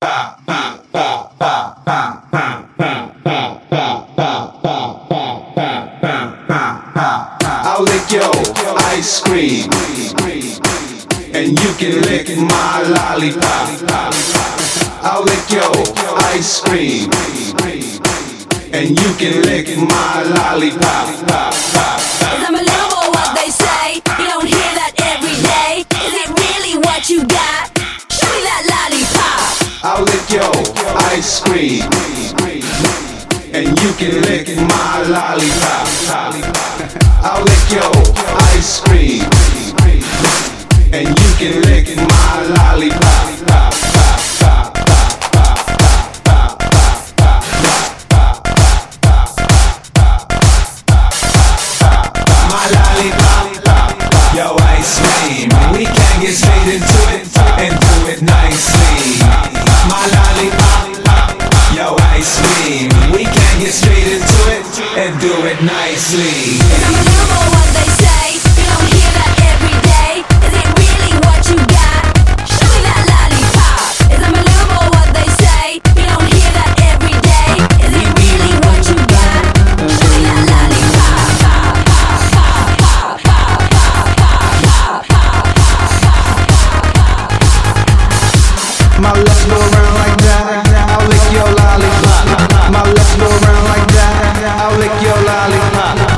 I'll lick your ice cream, and you can lick my lollipop. I'll lick your ice cream, and you can lick my lollipop. Cause I'm a little more what they say. You don't hear that every day. Is it really what you got? Show me that lollipop. I'll lick your ice cream, and you can lick my lollipop. I'll lick your ice cream, and you can lick my lollipop. My lollipop, your ice cream. We can get straight into it and do it nicely. My lollipop, your ice cream. We can get straight into it and do it nicely. Cause I'm a little more what they say. You don't hear that every day. Is it really what you got? Show me that lollipop. Cause I'm a little more what they say. You don't hear that every day. Is it really what you got? Show me that lollipop. My lips go around like that, I'll lick your lollipop. My lips go around like that, I'll lick your lollipop.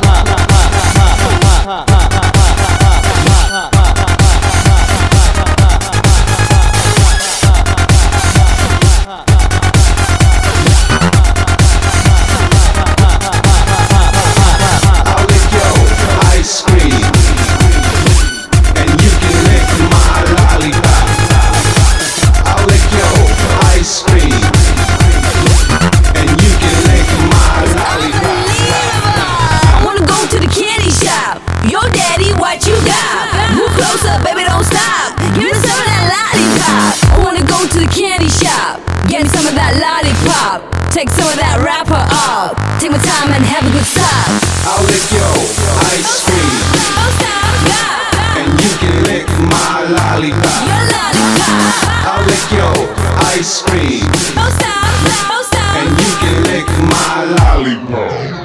I'll lick your ice cream, and you can lick my lollipop. I'll lick your ice cream, and you can lick my lollipop. I wanna go to the candy shop. Yo, daddy, what you got? Move closer, baby, don't stop. Give me some of that lollipop. I wanna go to the candy shop. Get me some of that lollipop. Take some of that wrapper off. Take my time and have a good stop. I'll lick your ice cream, Don't stop, stop. and you can lick my lollipop. Your lollipop. I'll lick your ice cream, Don't stop, don't stop. and you can lick my lollipop.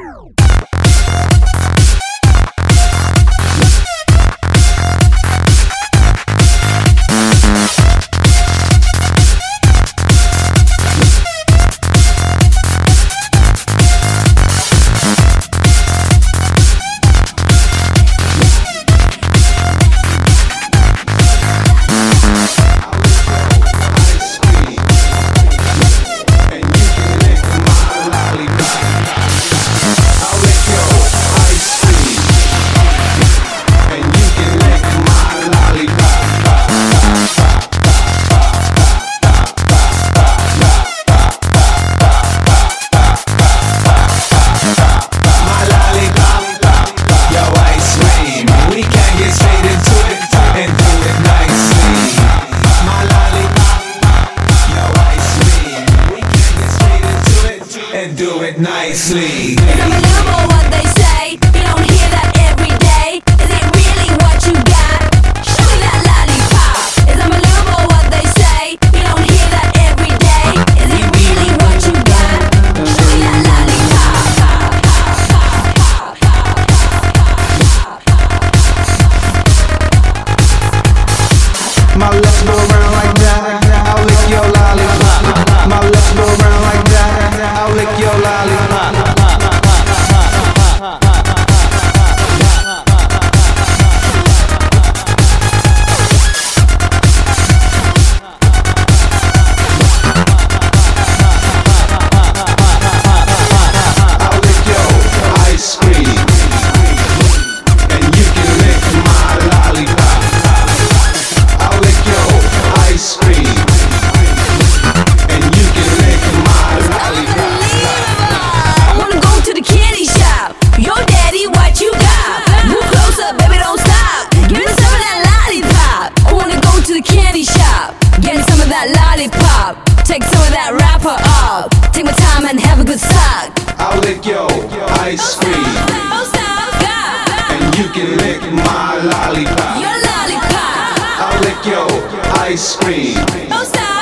Nicely. Cause I'm a little more what they say. You don't hear that every day. Is it really what you got? Show me that lollipop. Cause I'm a little more what they say. You don't hear that every day. Is it really what you got? Show me that lollipop. My lips go around like that, I'll lick your lollipop. My lips go around like that, I'll lick your lollipop. I'll lick your ice cream, and you can lick my lollipop. I'll lick your ice cream, and you can lick my lollipop. I wanna go to the candy shop. Yo, daddy, what you got? Move closer, baby, don't stop. Give me some of that lollipop. I wanna go to the candy shop. Get me some of that lollipop. Take some of that wrapper off. Take my time and have a good suck. I'll lick your ice cream, Don't stop, stop. and you can lick my lollipop. Your lollipop. I'll lick your ice cream, Don't stop.